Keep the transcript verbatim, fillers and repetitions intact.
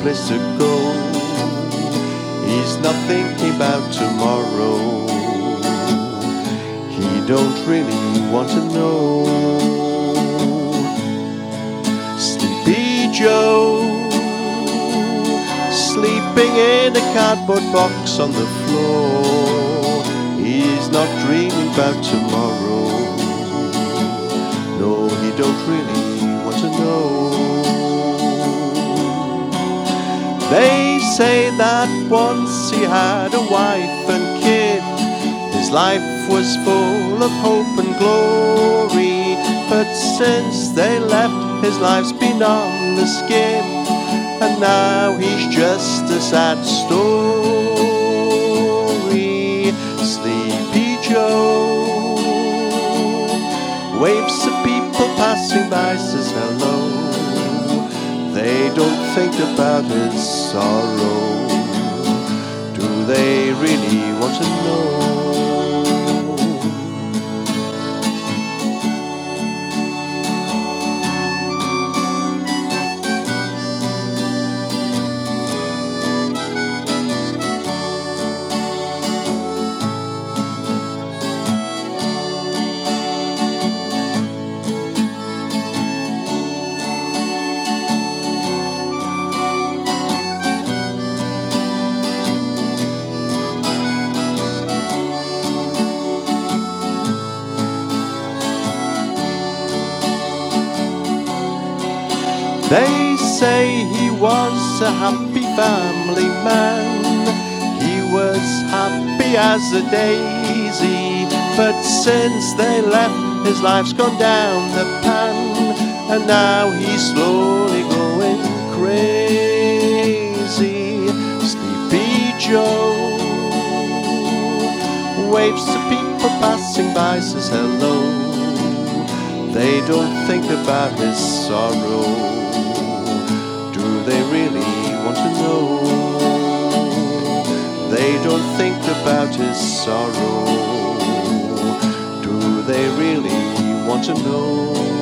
place to go. He's not thinking about tomorrow. He don't really want to know. Sleepy Joe, sleeping in a cardboard box on the floor. He's not dreaming about tomorrow. No, he don't really want to know. They say that once he had a wife and kid. His life was full of hope and glory, but since they left, his life's been on the skid, and now he's just a sad story. Sleepy Joe waves to people passing by, says hello. They don't think about his sorrow. Do they really want to know? They say he was a happy family man. He was happy as a daisy, but since they left, his life's gone down the pan, and now he's slowly going crazy. Sleepy Joe waves to people passing by, says hello. They don't think about his sorrow. They really want to know. They don't think about his sorrow. Do they really want to know?